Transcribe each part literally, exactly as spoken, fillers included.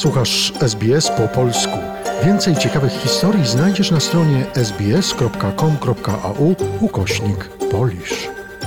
Słuchasz S B S po polsku. Więcej ciekawych historii znajdziesz na stronie sbs.com.au ukośnik Polish.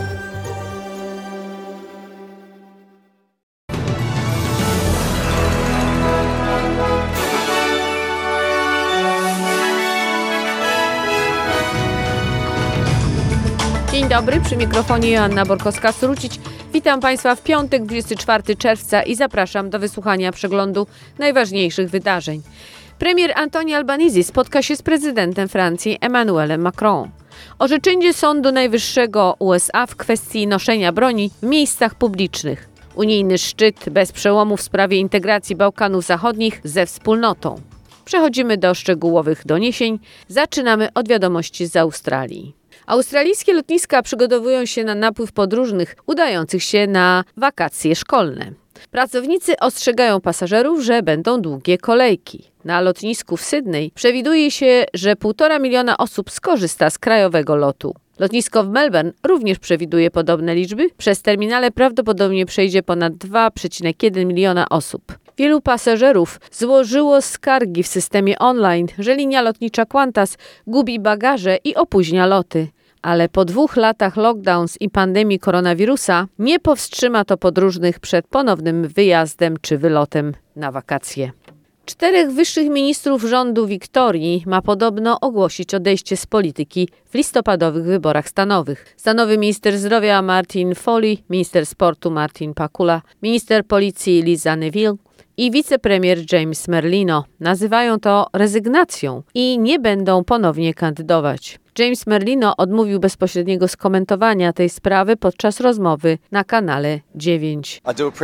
Dzień dobry, przy mikrofonie Joanna Borkowska-Srucić. Witam Państwa w piątek, dwudziestego czwartego czerwca i zapraszam do wysłuchania przeglądu najważniejszych wydarzeń. Premier Anthony Albanese spotka się z prezydentem Francji Emmanuelem Macron. Orzeczenie Sądu Najwyższego U S A w kwestii noszenia broni w miejscach publicznych. Unijny szczyt bez przełomu w sprawie integracji Bałkanów Zachodnich ze wspólnotą. Przechodzimy do szczegółowych doniesień. Zaczynamy od wiadomości z Australii. Australijskie lotniska przygotowują się na napływ podróżnych udających się na wakacje szkolne. Pracownicy ostrzegają pasażerów, że będą długie kolejki. Na lotnisku w Sydney przewiduje się, że półtora miliona osób skorzysta z krajowego lotu. Lotnisko w Melbourne również przewiduje podobne liczby. Przez terminale prawdopodobnie przejdzie ponad dwa przecinek jeden miliona osób. Wielu pasażerów złożyło skargi w systemie online, że linia lotnicza Qantas gubi bagaże i opóźnia loty. Ale po dwóch latach lockdowns i pandemii koronawirusa nie powstrzyma to podróżnych przed ponownym wyjazdem czy wylotem na wakacje. Czterech wyższych ministrów rządu Wiktorii ma podobno ogłosić odejście z polityki w listopadowych wyborach stanowych. Stanowy minister zdrowia Martin Foley, minister sportu Martin Pakula, minister policji Liza Neville i wicepremier James Merlino nazywają to rezygnacją i nie będą ponownie kandydować. James Merlino odmówił bezpośredniego skomentowania tej sprawy podczas rozmowy na kanale dziewięć.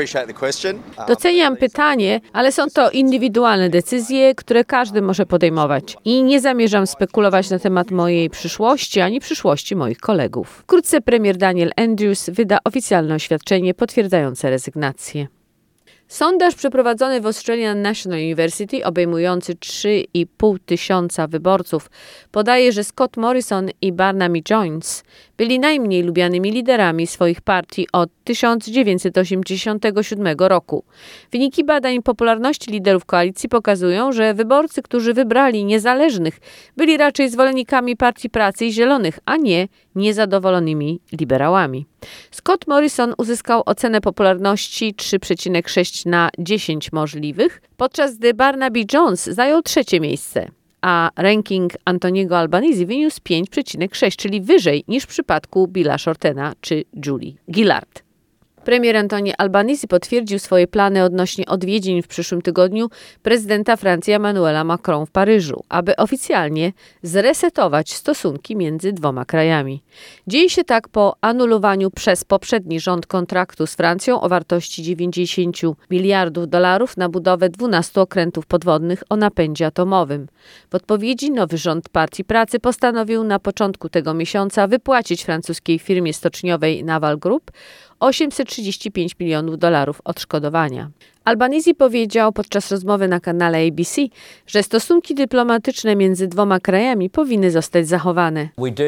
Doceniam pytanie, ale są to indywidualne decyzje, które każdy może podejmować. I nie zamierzam spekulować na temat mojej przyszłości ani przyszłości moich kolegów. Wkrótce premier Daniel Andrews wyda oficjalne oświadczenie potwierdzające rezygnację. Sondaż przeprowadzony w Australian National University, obejmujący trzy i pół tysiąca wyborców, podaje, że Scott Morrison i Barnaby Joyce byli najmniej lubianymi liderami swoich partii od tysiąc dziewięćset osiemdziesiątego siódmego roku. Wyniki badań popularności liderów koalicji pokazują, że wyborcy, którzy wybrali niezależnych, byli raczej zwolennikami Partii Pracy i Zielonych, a nie niezadowolonymi liberałami. Scott Morrison uzyskał ocenę popularności trzy przecinek sześć na dziesięć możliwych, podczas gdy Barnaby Joyce zajął trzecie miejsce, a ranking Antoniego Albanese wyniósł pięć przecinek sześć, czyli wyżej niż w przypadku Billa Shortena czy Julie Gillard. Premier Anthony Albanese potwierdził swoje plany odnośnie odwiedzin w przyszłym tygodniu prezydenta Francji Emmanuela Macron w Paryżu, aby oficjalnie zresetować stosunki między dwoma krajami. Dzieje się tak po anulowaniu przez poprzedni rząd kontraktu z Francją o wartości dziewięćdziesiąt miliardów dolarów na budowę dwunastu okrętów podwodnych o napędzie atomowym. W odpowiedzi nowy rząd Partii Pracy postanowił na początku tego miesiąca wypłacić francuskiej firmie stoczniowej Naval Group osiemset trzydzieści pięć milionów dolarów odszkodowania. Albanese powiedział podczas rozmowy na kanale A B C, że stosunki dyplomatyczne między dwoma krajami powinny zostać zachowane.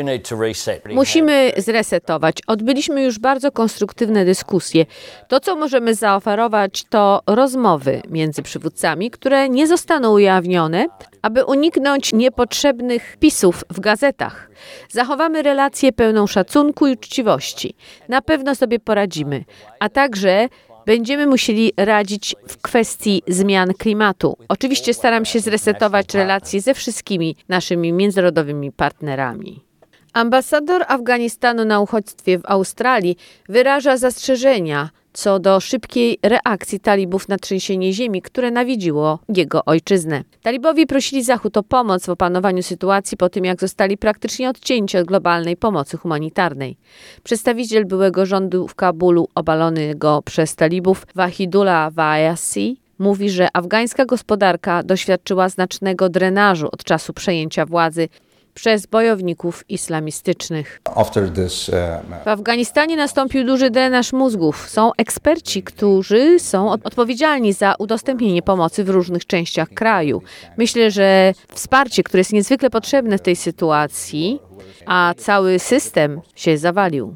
Musimy zresetować. Odbyliśmy już bardzo konstruktywne dyskusje. To, co możemy zaoferować, to rozmowy między przywódcami, które nie zostaną ujawnione, aby uniknąć niepotrzebnych wpisów w gazetach. Zachowamy relację pełną szacunku i uczciwości. Na pewno sobie poradzimy, a także będziemy musieli radzić w kwestii zmian klimatu. Oczywiście staram się zresetować relacje ze wszystkimi naszymi międzynarodowymi partnerami. Ambasador Afganistanu na uchodźstwie w Australii wyraża zastrzeżenia co do szybkiej reakcji talibów na trzęsienie ziemi, które nawiedziło jego ojczyznę. Talibowie prosili Zachód o pomoc w opanowaniu sytuacji po tym, jak zostali praktycznie odcięci od globalnej pomocy humanitarnej. Przedstawiciel byłego rządu w Kabulu, obalonego przez talibów, Wahidullah Wayasi, mówi, że afgańska gospodarka doświadczyła znacznego drenażu od czasu przejęcia władzy przez bojowników islamistycznych. W Afganistanie nastąpił duży drenaż mózgów. Są eksperci, którzy są odpowiedzialni za udostępnienie pomocy w różnych częściach kraju. Myślę, że wsparcie, które jest niezwykle potrzebne w tej sytuacji, a cały system się zawalił.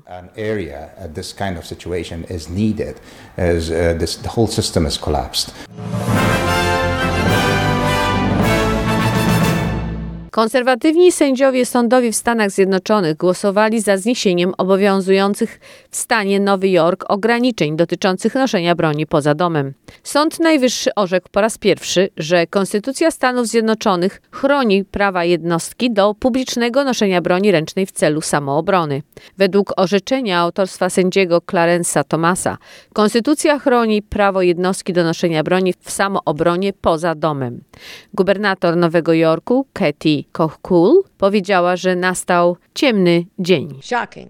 Konserwatywni sędziowie sądowi w Stanach Zjednoczonych głosowali za zniesieniem obowiązujących w stanie Nowy Jork ograniczeń dotyczących noszenia broni poza domem. Sąd Najwyższy orzekł po raz pierwszy, że Konstytucja Stanów Zjednoczonych chroni prawa jednostki do publicznego noszenia broni ręcznej w celu samoobrony. Według orzeczenia autorstwa sędziego Clarence'a Thomasa, Konstytucja chroni prawo jednostki do noszenia broni w samoobronie poza domem. Gubernator Nowego Jorku, Kathy Hochul, powiedziała, że nastał ciemny dzień. Shocking.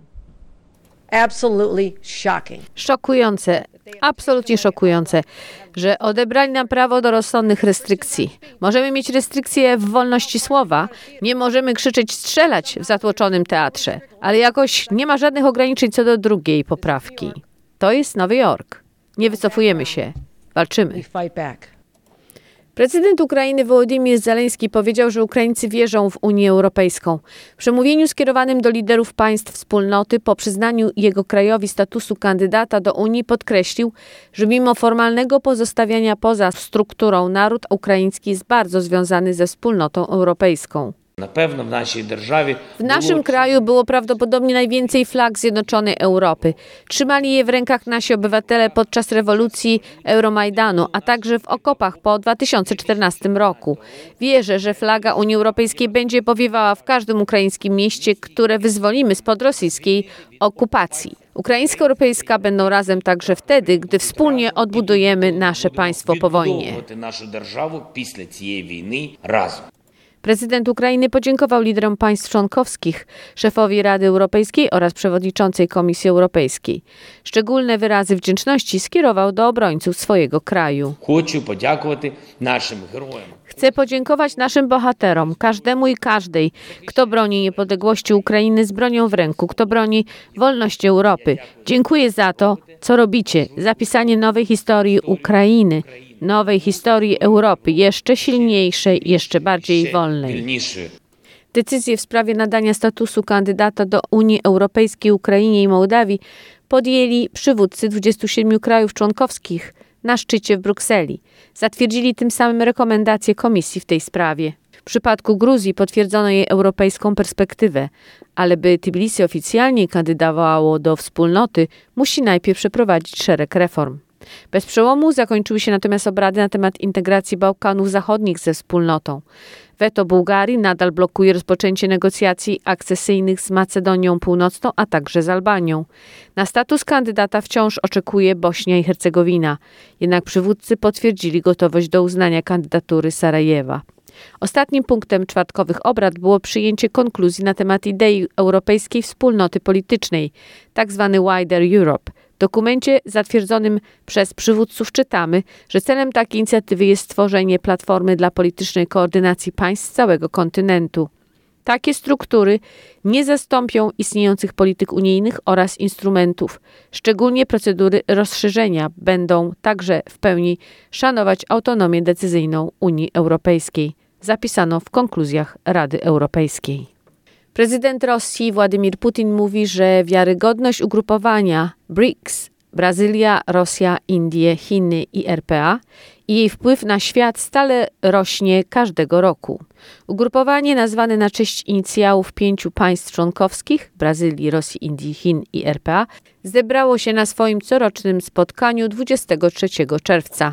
Absolutely shocking. Szokujące, absolutnie szokujące, że odebrali nam prawo do rozsądnych restrykcji. Możemy mieć restrykcje w wolności słowa, nie możemy krzyczeć, strzelać w zatłoczonym teatrze, ale jakoś nie ma żadnych ograniczeń co do drugiej poprawki. To jest Nowy Jork. Nie wycofujemy się, walczymy. We fight back. Prezydent Ukrainy Wołodymyr Zełenski powiedział, że Ukraińcy wierzą w Unię Europejską. W przemówieniu skierowanym do liderów państw wspólnoty po przyznaniu jego krajowi statusu kandydata do Unii podkreślił, że mimo formalnego pozostawiania poza strukturą naród ukraiński jest bardzo związany ze wspólnotą europejską. Na pewno w naszej державі W naszym kraju było prawdopodobnie najwięcej flag Zjednoczonej Europy. Trzymali je w rękach nasi obywatele podczas rewolucji Euromajdanu, a także w okopach po dwa tysiące czternastym roku. Wierzę, że flaga Unii Europejskiej będzie powiewała w każdym ukraińskim mieście, które wyzwolimy spod rosyjskiej okupacji. Ukraińska i europejska będą razem także wtedy, gdy wspólnie odbudujemy nasze państwo po wojnie. відбудовувати нашу державу після цієї війни разом. Prezydent Ukrainy podziękował liderom państw członkowskich, szefowi Rady Europejskiej oraz przewodniczącej Komisji Europejskiej. Szczególne wyrazy wdzięczności skierował do obrońców swojego kraju. Хочу подякувати нашим героям. Chcę podziękować naszym bohaterom, każdemu i każdej, kto broni niepodległości Ukrainy z bronią w ręku, kto broni wolności Europy. Dziękuję za to, co robicie, za pisanie nowej historii Ukrainy, nowej historii Europy, jeszcze silniejszej, jeszcze bardziej wolnej. Вільніше. Decyzję w sprawie nadania statusu kandydata do Unii Europejskiej Ukrainie i Mołdawii podjęli przywódcy dwudziestu siedmiu krajów członkowskich na szczycie w Brukseli. Zatwierdzili tym samym rekomendacje Komisji w tej sprawie. W przypadku Gruzji potwierdzono jej europejską perspektywę, ale by Tbilisi oficjalnie kandydowało do wspólnoty, musi najpierw przeprowadzić szereg reform. Bez przełomu zakończyły się natomiast obrady na temat integracji Bałkanów Zachodnich ze wspólnotą. Weto Bułgarii nadal blokuje rozpoczęcie negocjacji akcesyjnych z Macedonią Północną, a także z Albanią. Na status kandydata wciąż oczekuje Bośnia i Hercegowina, jednak przywódcy potwierdzili gotowość do uznania kandydatury Sarajewa. Ostatnim punktem czwartkowych obrad było przyjęcie konkluzji na temat idei europejskiej wspólnoty politycznej, tzw. Wider Europe. W dokumencie zatwierdzonym przez przywódców czytamy, że celem takiej inicjatywy jest stworzenie platformy dla politycznej koordynacji państw całego kontynentu. Takie struktury nie zastąpią istniejących polityk unijnych oraz instrumentów. Szczególnie procedury rozszerzenia będą także w pełni szanować autonomię decyzyjną Unii Europejskiej, zapisano w konkluzjach Rady Europejskiej. Prezydent Rosji Władimir Putin mówi, że wiarygodność ugrupowania B R I C S – Brazylia, Rosja, Indie, Chiny i R P A i jej wpływ na świat stale rośnie każdego roku. Ugrupowanie nazwane na cześć inicjałów pięciu państw członkowskich – Brazylii, Rosji, Indii, Chin i R P A – zebrało się na swoim corocznym spotkaniu dwudziestego trzeciego czerwca.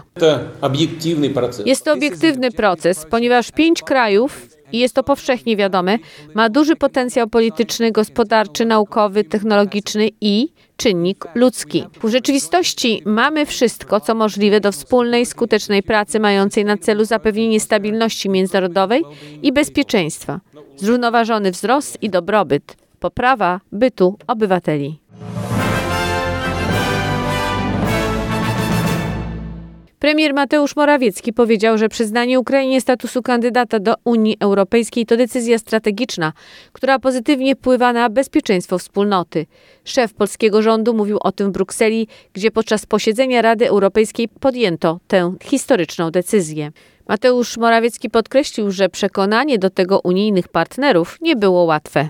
Jest to obiektywny proces, ponieważ pięć krajów, i jest to powszechnie wiadome, ma duży potencjał polityczny, gospodarczy, naukowy, technologiczny i czynnik ludzki. W rzeczywistości mamy wszystko, co możliwe do wspólnej, skutecznej pracy mającej na celu zapewnienie stabilności międzynarodowej i bezpieczeństwa, zrównoważony wzrost i dobrobyt, poprawa bytu obywateli. Premier Mateusz Morawiecki powiedział, że przyznanie Ukrainie statusu kandydata do Unii Europejskiej to decyzja strategiczna, która pozytywnie wpływa na bezpieczeństwo wspólnoty. Szef polskiego rządu mówił o tym w Brukseli, gdzie podczas posiedzenia Rady Europejskiej podjęto tę historyczną decyzję. Mateusz Morawiecki podkreślił, że przekonanie do tego unijnych partnerów nie było łatwe.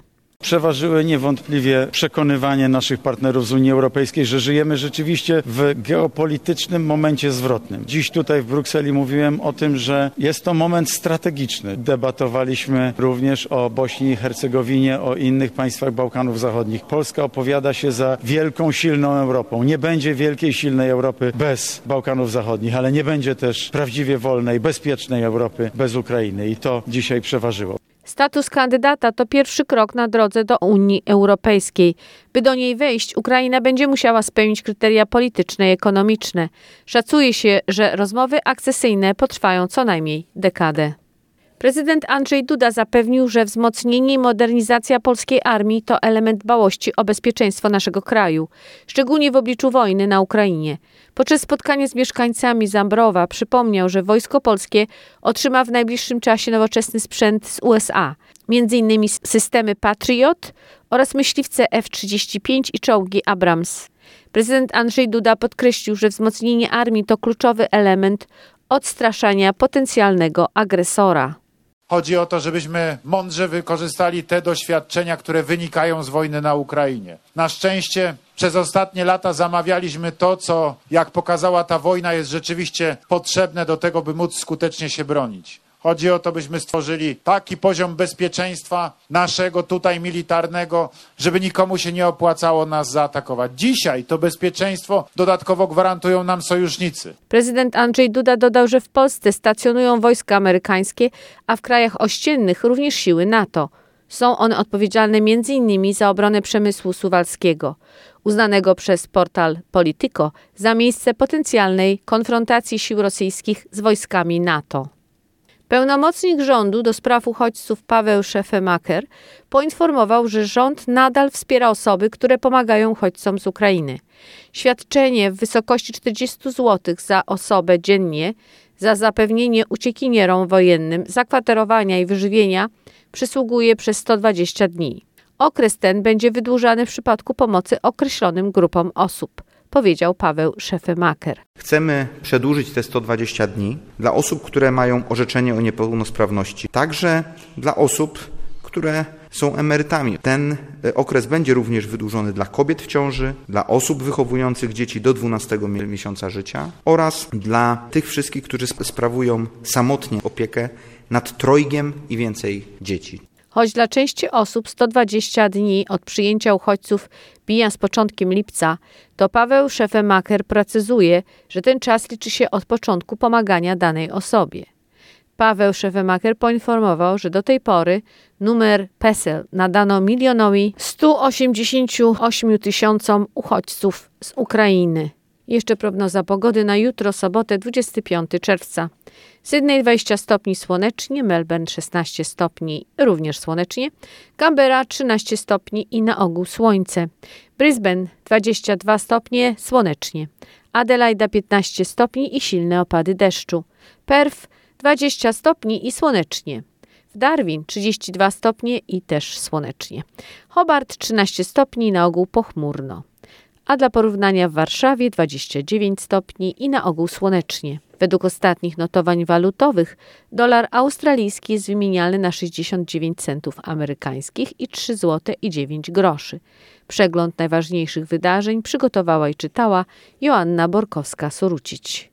Przeważyły niewątpliwie przekonywanie naszych partnerów z Unii Europejskiej, że żyjemy rzeczywiście w geopolitycznym momencie zwrotnym. Dziś tutaj w Brukseli mówiłem o tym, że jest to moment strategiczny. Debatowaliśmy również o Bośni i Hercegowinie, o innych państwach Bałkanów Zachodnich. Polska opowiada się za wielką, silną Europą. Nie będzie wielkiej, silnej Europy bez Bałkanów Zachodnich, ale nie będzie też prawdziwie wolnej, bezpiecznej Europy bez Ukrainy i to dzisiaj przeważyło. Status kandydata to pierwszy krok na drodze do Unii Europejskiej. By do niej wejść, Ukraina będzie musiała spełnić kryteria polityczne i ekonomiczne. Szacuje się, że rozmowy akcesyjne potrwają co najmniej dekadę. Prezydent Andrzej Duda zapewnił, że wzmocnienie i modernizacja polskiej armii to element dbałości o bezpieczeństwo naszego kraju, szczególnie w obliczu wojny na Ukrainie. Podczas spotkania z mieszkańcami Zambrowa przypomniał, że Wojsko Polskie otrzyma w najbliższym czasie nowoczesny sprzęt z U S A, między innymi systemy Patriot oraz myśliwce F trzydzieści pięć i czołgi Abrams. Prezydent Andrzej Duda podkreślił, że wzmocnienie armii to kluczowy element odstraszania potencjalnego agresora. Chodzi o to, żebyśmy mądrze wykorzystali te doświadczenia, które wynikają z wojny na Ukrainie. Na szczęście przez ostatnie lata zamawialiśmy to, co, jak pokazała ta wojna, jest rzeczywiście potrzebne do tego, by móc skutecznie się bronić. Chodzi o to, byśmy stworzyli taki poziom bezpieczeństwa naszego tutaj militarnego, żeby nikomu się nie opłacało nas zaatakować. Dzisiaj to bezpieczeństwo dodatkowo gwarantują nam sojusznicy. Prezydent Andrzej Duda dodał, że w Polsce stacjonują wojska amerykańskie, a w krajach ościennych również siły NATO. Są one odpowiedzialne między innymi za obronę przemysłu suwalskiego, uznanego przez portal Politico za miejsce potencjalnej konfrontacji sił rosyjskich z wojskami NATO. Pełnomocnik rządu do spraw uchodźców Paweł Szefemaker poinformował, że rząd nadal wspiera osoby, które pomagają uchodźcom z Ukrainy. Świadczenie w wysokości czterdzieści złotych za osobę dziennie za zapewnienie uciekinierom wojennym zakwaterowania i wyżywienia przysługuje przez sto dwadzieścia dni. Okres ten będzie wydłużany w przypadku pomocy określonym grupom osób, powiedział Paweł Szefemaker. Chcemy przedłużyć te sto dwadzieścia dni dla osób, które mają orzeczenie o niepełnosprawności, także dla osób, które są emerytami. Ten okres będzie również wydłużony dla kobiet w ciąży, dla osób wychowujących dzieci do dwunastego miesiąca życia oraz dla tych wszystkich, którzy sprawują samotnie opiekę nad trojgiem i więcej dzieci. Choć dla części osób sto dwadzieścia dni od przyjęcia uchodźców mija z początkiem lipca, to Paweł Szefemaker precyzuje, że ten czas liczy się od początku pomagania danej osobie. Paweł Szefemaker poinformował, że do tej pory numer PESEL nadano milionowi stu osiemdziesięciu ośmiu tysiącom uchodźców z Ukrainy. Jeszcze prognoza pogody na jutro, sobotę, dwudziestego piątego czerwca. Sydney dwadzieścia stopni słonecznie, Melbourne szesnaście stopni również słonecznie, Canberra trzynaście stopni i na ogół słońce, Brisbane dwadzieścia dwa stopnie słonecznie, Adelaida piętnaście stopni i silne opady deszczu, Perth dwadzieścia stopni i słonecznie, w Darwin trzydzieści dwa stopnie i też słonecznie, Hobart trzynaście stopni na ogół pochmurno. A dla porównania w Warszawie dwadzieścia dziewięć stopni i na ogół słonecznie. Według ostatnich notowań walutowych dolar australijski jest wymienialny na sześćdziesiąt dziewięć centów amerykańskich i trzy złote i dziewięć groszy. Przegląd najważniejszych wydarzeń przygotowała i czytała Joanna Borkowska-Sorucić.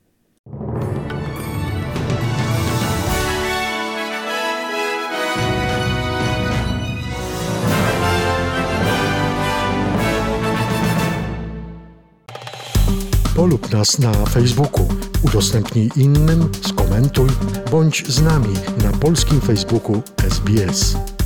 Polub nas na Facebooku, udostępnij innym, skomentuj, bądź z nami na polskim Facebooku S B S.